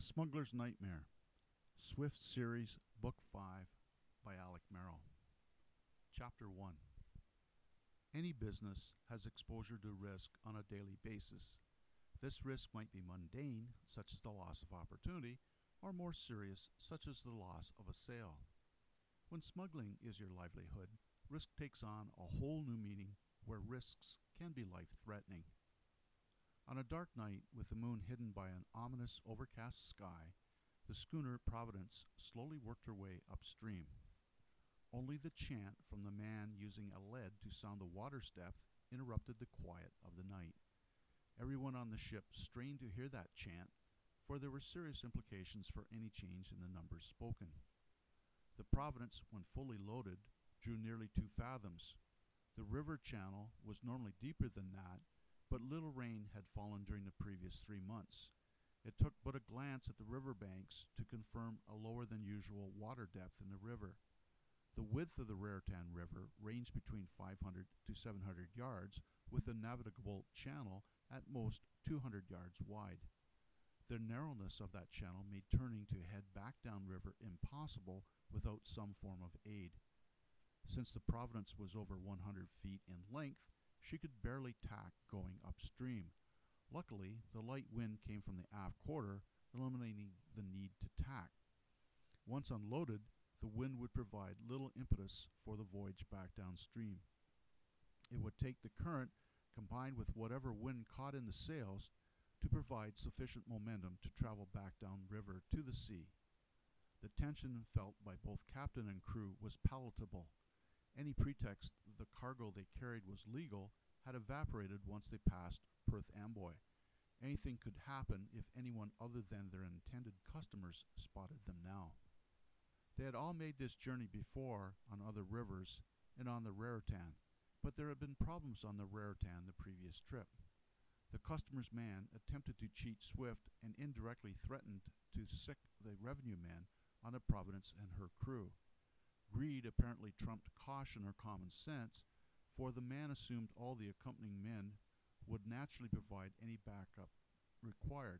Smuggler's Nightmare, Swift Series, Book 5, by Alec Merrill. Chapter 1. Any business has exposure to risk on a daily basis. This risk might be mundane, such as the loss of opportunity, or more serious, such as the loss of a sale. When smuggling is your livelihood, risk takes on a whole new meaning where risks can be life-threatening. On a dark night, with the moon hidden by an ominous, overcast sky, the schooner Providence slowly worked her way upstream. Only the chant from the man using a lead to sound the water's depth interrupted the quiet of the night. Everyone on the ship strained to hear that chant, for there were serious implications for any change in the numbers spoken. The Providence, when fully loaded, drew nearly 2 fathoms. The river channel was normally deeper than that, but little rain had fallen during the previous 3 months. It took but a glance at the river banks to confirm a lower than usual water depth in the river. The width of the Raritan River ranged between 500 to 700 yards, with a navigable channel at most 200 yards wide. The narrowness of that channel made turning to head back downriver impossible without some form of aid. Since the Providence was over 100 feet in length, she could barely tack going upstream. Luckily, the light wind came from the aft quarter, eliminating the need to tack. Once unloaded, the wind would provide little impetus for the voyage back downstream. It would take the current, combined with whatever wind caught in the sails, to provide sufficient momentum to travel back downriver to the sea. The tension felt by both captain and crew was palatable. Any pretext the cargo they carried was legal had evaporated once they passed Perth Amboy. Anything could happen if anyone other than their intended customers spotted them now. They had all made this journey before on other rivers and on the Raritan, but there had been problems on the Raritan the previous trip. The customer's man attempted to cheat Swift and indirectly threatened to sick the revenue man on the Providence and her crew. Greed apparently trumped caution or common sense, for the man assumed all the accompanying men would naturally provide any backup required.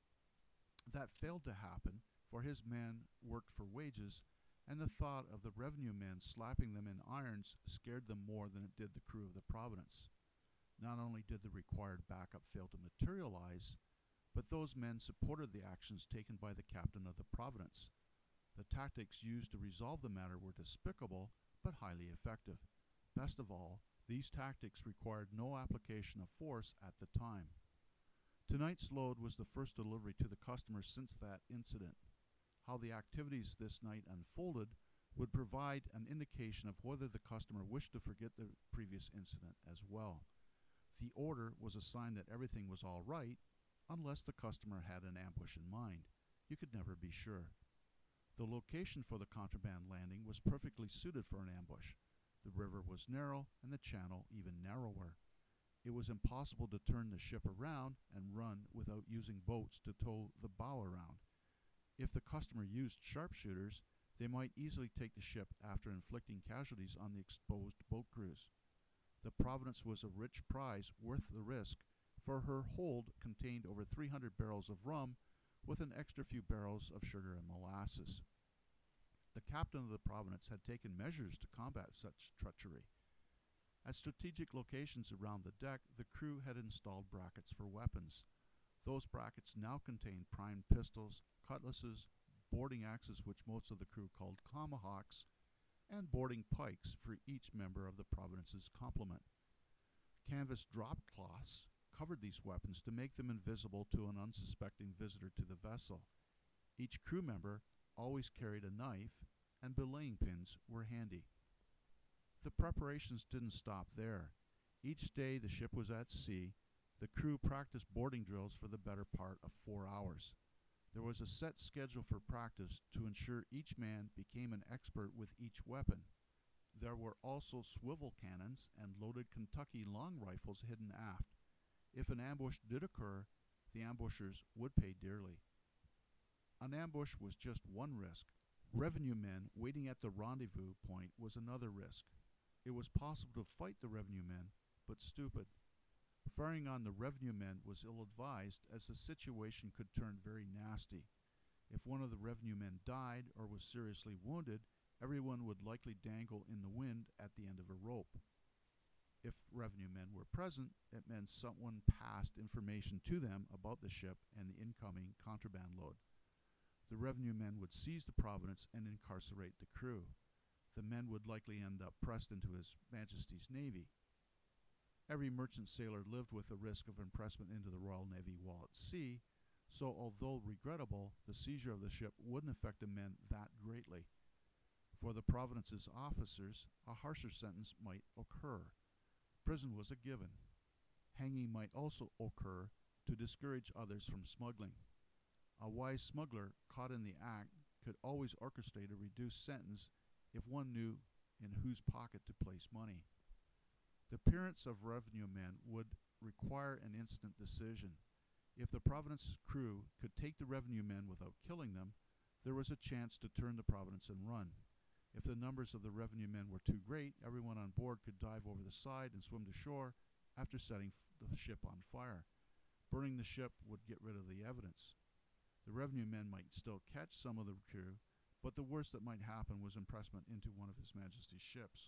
That failed to happen, for his men worked for wages, and the thought of the revenue men slapping them in irons scared them more than it did the crew of the Providence. Not only did the required backup fail to materialize, but those men supported the actions taken by the captain of the Providence. The tactics used to resolve the matter were despicable, but highly effective. Best of all, these tactics required no application of force at the time. Tonight's load was the first delivery to the customer since that incident. How the activities this night unfolded would provide an indication of whether the customer wished to forget the previous incident as well. The order was a sign that everything was all right, unless the customer had an ambush in mind. You could never be sure. The location for the contraband landing was perfectly suited for an ambush. The river was narrow and the channel even narrower. It was impossible to turn the ship around and run without using boats to tow the bow around. If the customer used sharpshooters, they might easily take the ship after inflicting casualties on the exposed boat crews. The Providence was a rich prize worth the risk, for her hold contained over 300 barrels of rum with an extra few barrels of sugar and molasses. The captain of the Providence had taken measures to combat such treachery. At strategic locations around the deck, the crew had installed brackets for weapons. Those brackets now contained primed pistols, cutlasses, boarding axes which most of the crew called tomahawks, and boarding pikes for each member of the Providence's complement. Canvas drop cloths covered these weapons to make them invisible to an unsuspecting visitor to the vessel. Each crew member always carried a knife, and belaying pins were handy. The preparations didn't stop there. Each day the ship was at sea, the crew practiced boarding drills for the better part of 4 hours. There was a set schedule for practice to ensure each man became an expert with each weapon. There were also swivel cannons and loaded Kentucky long rifles hidden aft. If an ambush did occur, the ambushers would pay dearly. An ambush was just one risk. Revenue men waiting at the rendezvous point was another risk. It was possible to fight the revenue men, but stupid. Firing on the revenue men was ill-advised, as the situation could turn very nasty. If one of the revenue men died or was seriously wounded, everyone would likely dangle in the wind at the end of a rope. If revenue men were present, it meant someone passed information to them about the ship and the incoming contraband load. The revenue men would seize the Providence and incarcerate the crew. The men would likely end up pressed into His Majesty's Navy. Every merchant sailor lived with the risk of impressment into the Royal Navy while at sea, so although regrettable, the seizure of the ship wouldn't affect the men that greatly. For the Providence's officers, a harsher sentence might occur. Prison was a given. Hanging might also occur to discourage others from smuggling. A wise smuggler caught in the act could always orchestrate a reduced sentence if one knew in whose pocket to place money. The appearance of revenue men would require an instant decision. If the Providence's crew could take the revenue men without killing them, there was a chance to turn the Providence and run. If the numbers of the revenue men were too great, everyone on board could dive over the side and swim to shore after setting the ship on fire. Burning the ship would get rid of the evidence. The revenue men might still catch some of the crew, but the worst that might happen was impressment into one of His Majesty's ships.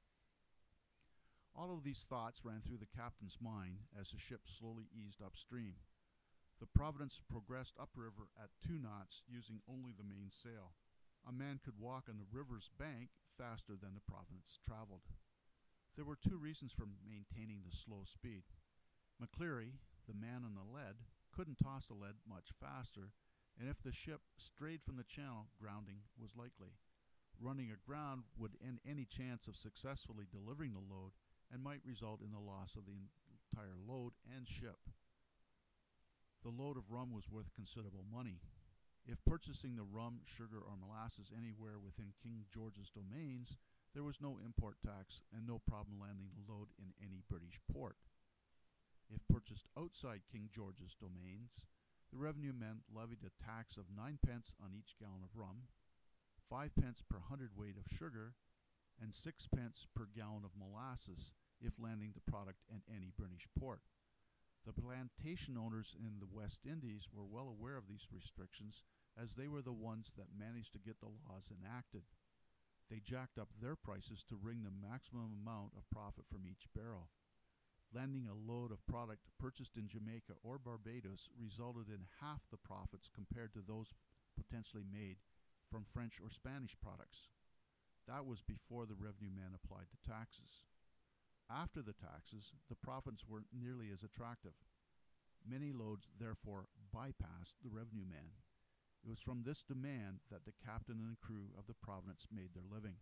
All of these thoughts ran through the captain's mind as the ship slowly eased upstream. The Providence progressed upriver at 2 knots using only the mainsail. A man could walk on the river's bank faster than the Providence traveled. There were 2 reasons for maintaining the slow speed. McCleary, the man on the lead, couldn't toss the lead much faster, and if the ship strayed from the channel, grounding was likely. Running aground would end any chance of successfully delivering the load and might result in the loss of the entire load and ship. The load of rum was worth considerable money. If purchasing the rum, sugar, or molasses anywhere within King George's domains, there was no import tax and no problem landing the load in any British port. If purchased outside King George's domains, the revenue men levied a tax of 9 pence on each gallon of rum, 5 pence per hundredweight of sugar, and 6 pence per gallon of molasses if landing the product at any British port. The plantation owners in the West Indies were well aware of these restrictions, as they were the ones that managed to get the laws enacted. They jacked up their prices to wring the maximum amount of profit from each barrel. Landing a load of product purchased in Jamaica or Barbados resulted in half the profits compared to those potentially made from French or Spanish products. That was before the revenue men applied the taxes. After the taxes, the profits weren't nearly as attractive. Many loads therefore bypassed the revenue man. It was from this demand that the captain and crew of the Providence made their living.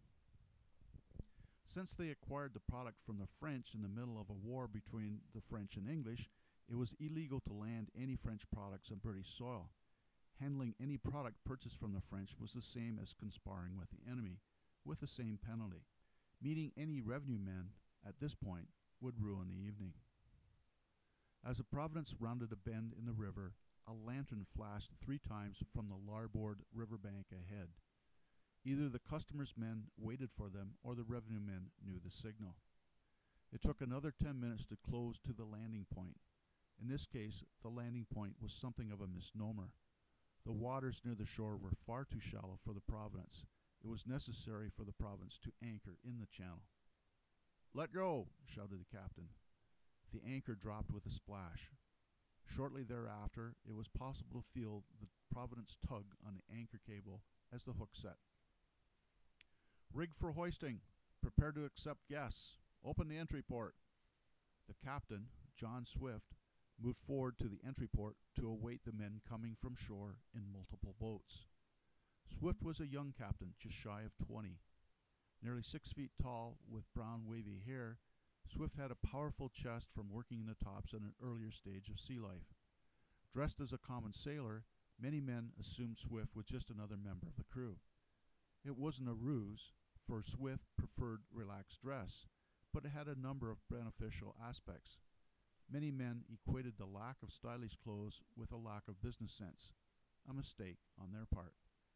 Since they acquired the product from the French in the middle of a war between the French and English, it was illegal to land any French products on British soil. Handling any product purchased from the French was the same as conspiring with the enemy, with the same penalty. Meeting any revenue men at this point would ruin the evening. As the Providence rounded a bend in the river, a lantern flashed 3 times from the larboard riverbank ahead. Either the customers' men waited for them or the revenue men knew the signal. It took another 10 minutes to close to the landing point. In this case, the landing point was something of a misnomer. The waters near the shore were far too shallow for the Providence. It was necessary for the Providence to anchor in the channel. "Let go!" shouted the captain. The anchor dropped with a splash. Shortly thereafter, it was possible to feel the Providence tug on the anchor cable as the hook set. "Rig for hoisting. Prepare to accept guests. Open the entry port." The captain, John Swift, moved forward to the entry port to await the men coming from shore in multiple boats. Swift was a young captain, just shy of 20. Nearly 6 feet tall, with brown wavy hair, Swift had a powerful chest from working in the tops at an earlier stage of sea life. Dressed as a common sailor, many men assumed Swift was just another member of the crew. It wasn't a ruse, for Swift preferred relaxed dress, but it had a number of beneficial aspects. Many men equated the lack of stylish clothes with a lack of business sense, a mistake on their part.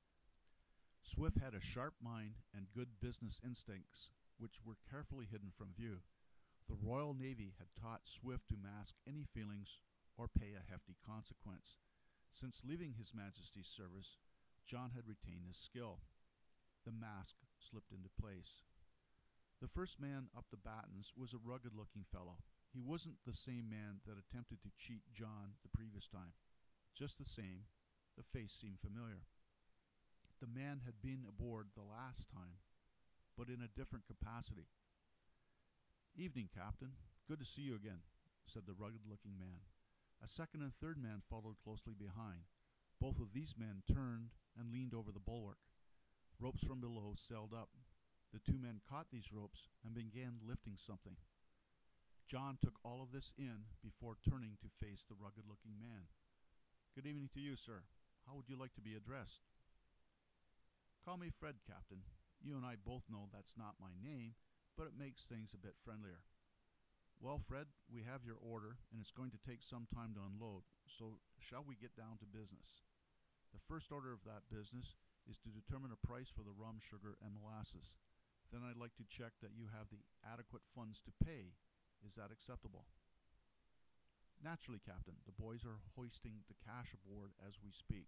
Swift had a sharp mind and good business instincts, which were carefully hidden from view. The Royal Navy had taught Swift to mask any feelings or pay a hefty consequence. Since leaving His Majesty's service, John had retained his skill. The mask slipped into place. The first man up the battens was a rugged-looking fellow. He wasn't the same man that attempted to cheat John the previous time. Just the same, the face seemed familiar. The man had been aboard the last time, but in a different capacity. "Evening, Captain. Good to see you again," said the rugged-looking man. A second and third man followed closely behind. Both of these men turned and leaned over the bulwark. Ropes from below sailed up. The two men caught these ropes and began lifting something. John took all of this in before turning to face the rugged-looking man. "Good evening to you, sir. How would you like to be addressed?" "Call me Fred, Captain. You and I both know that's not my name, but it makes things a bit friendlier." "Well, Fred, we have your order, and it's going to take some time to unload, so shall we get down to business? The first order of that business is to determine a price for the rum, sugar, and molasses. Then I'd like to check that you have the adequate funds to pay. Is that acceptable?" "Naturally, Captain. The boys are hoisting the cash aboard as we speak."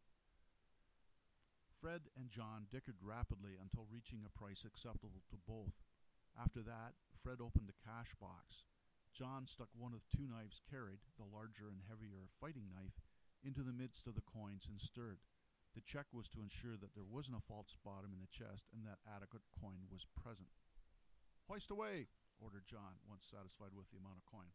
Fred and John dickered rapidly until reaching a price acceptable to both. After that, Fred opened the cash box. John stuck one of two knives carried, the larger and heavier fighting knife, into the midst of the coins and stirred. The check was to ensure that there wasn't a false bottom in the chest and that adequate coin was present. "Hoist away!" ordered John, once satisfied with the amount of coin.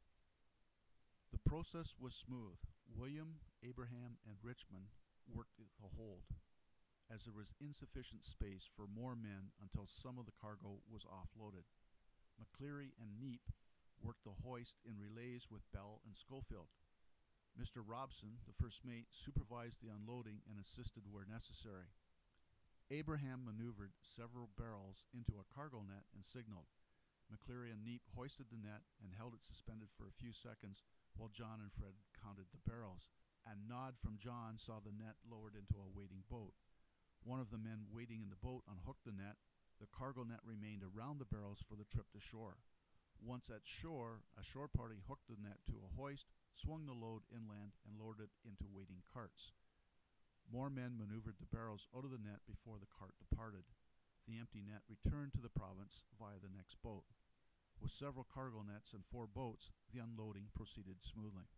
The process was smooth. William, Abraham, and Richmond worked the hold, as there was insufficient space for more men until some of the cargo was offloaded. McCleary and Neep worked the hoist in relays with Bell and Schofield. Mr. Robson, the first mate, supervised the unloading and assisted where necessary. Abraham maneuvered several barrels into a cargo net and signaled. McCleary and Neep hoisted the net and held it suspended for a few seconds while John and Fred counted the barrels. A nod from John saw the net lowered into a waiting boat. One of the men waiting in the boat unhooked the net. The cargo net remained around the barrels for the trip to shore. Once at shore, a shore party hooked the net to a hoist, swung the load inland, and lowered it into waiting carts. More men maneuvered the barrels out of the net before the cart departed. The empty net returned to the province via the next boat. With several cargo nets and 4 boats, the unloading proceeded smoothly.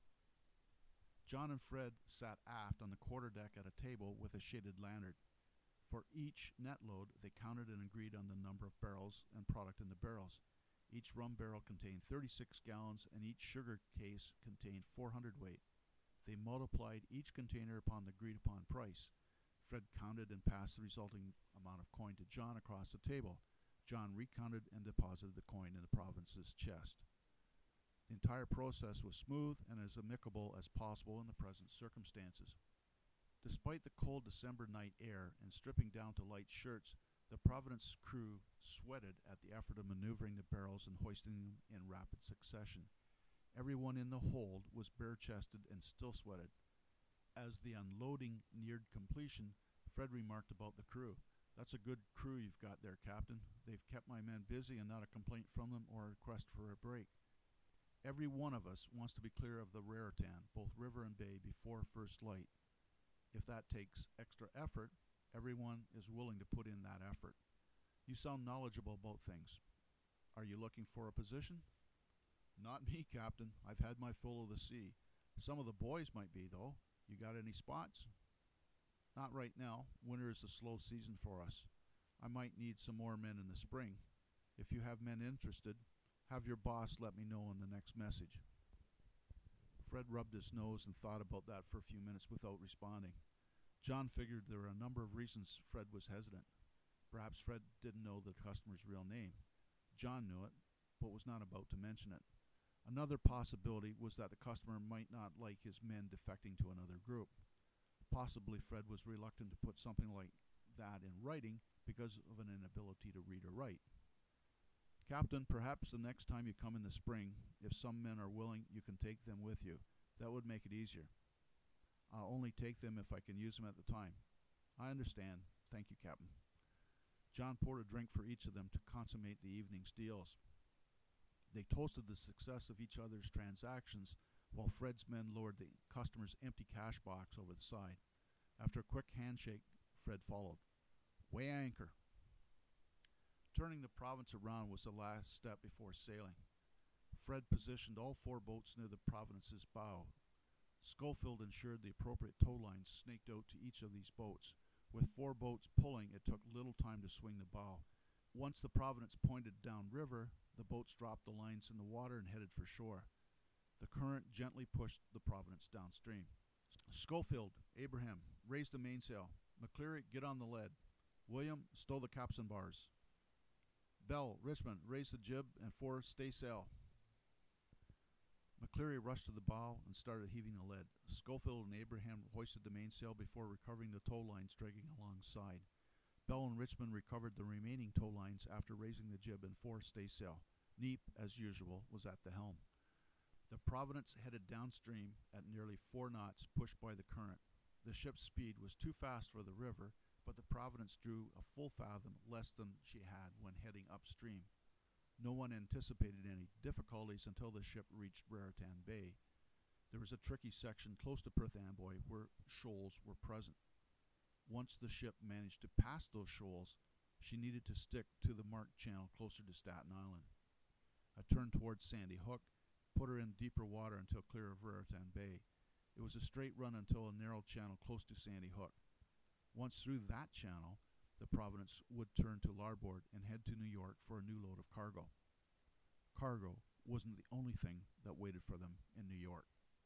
John and Fred sat aft on the quarterdeck at a table with a shaded lantern. For each net load, they counted and agreed on the number of barrels and product in the barrels. Each rum barrel contained 36 gallons, and each sugar case contained 400 weight. They multiplied each container upon the agreed-upon price. Fred counted and passed the resulting amount of coin to John across the table. John recounted and deposited the coin in the province's chest. The entire process was smooth and as amicable as possible in the present circumstances. Despite the cold December night air and stripping down to light shirts, the Providence crew sweated at the effort of maneuvering the barrels and hoisting them in rapid succession. Everyone in the hold was bare-chested and still sweated. As the unloading neared completion, Fred remarked about the crew. "That's a good crew you've got there, Captain. They've kept my men busy and not a complaint from them or a request for a break. Every one of us wants to be clear of the Raritan, both river and bay, before first light. If that takes extra effort, everyone is willing to put in that effort. You sound knowledgeable about things. Are you looking for a position?" "Not me, Captain. I've had my fill of the sea. Some of the boys might be, though. You got any spots?" "Not right now. Winter is a slow season for us. I might need some more men in the spring. If you have men interested, have your boss let me know in the next message." Fred rubbed his nose and thought about that for a few minutes without responding. John figured there were a number of reasons Fred was hesitant. Perhaps Fred didn't know the customer's real name. John knew it, but was not about to mention it. Another possibility was that the customer might not like his men defecting to another group. Possibly Fred was reluctant to put something like that in writing because of an inability to read or write. "Captain, perhaps the next time you come in the spring, if some men are willing, you can take them with you. That would make it easier." "I'll only take them if I can use them at the time." "I understand. Thank you, Captain." John poured a drink for each of them to consummate the evening's deals. They toasted the success of each other's transactions while Fred's men lowered the customer's empty cash box over the side. After a quick handshake, Fred followed. "Weigh anchor." Turning the Providence around was the last step before sailing. Fred positioned all 4 boats near the Providence's bow. Schofield ensured the appropriate tow lines snaked out to each of these boats. With 4 boats pulling, it took little time to swing the bow. Once the Providence pointed downriver, the boats dropped the lines in the water and headed for shore. The current gently pushed the Providence downstream. Schofield, Abraham, raise the mainsail. McCleary, get on the lead. William, stow the capstan bars. Bell, Richmond, raise the jib and fore staysail. McCleary rushed to the bow and started heaving the lead. Schofield and Abraham hoisted the mainsail before recovering the tow lines dragging alongside. Bell and Richmond recovered the remaining tow lines after raising the jib and fore staysail. Neap, as usual, was at the helm. The Providence headed downstream at nearly 4 knots, pushed by the current. The ship's speed was too fast for the river, but the Providence drew a full fathom less than she had when heading upstream. No one anticipated any difficulties until the ship reached Raritan Bay. There was a tricky section close to Perth Amboy where shoals were present. Once the ship managed to pass those shoals, she needed to stick to the marked channel closer to Staten Island. A turn towards Sandy Hook put her in deeper water until clear of Raritan Bay. It was a straight run until a narrow channel close to Sandy Hook. Once through that channel, the Providence would turn to larboard and head to New York for a new load of cargo. Cargo wasn't the only thing that waited for them in New York.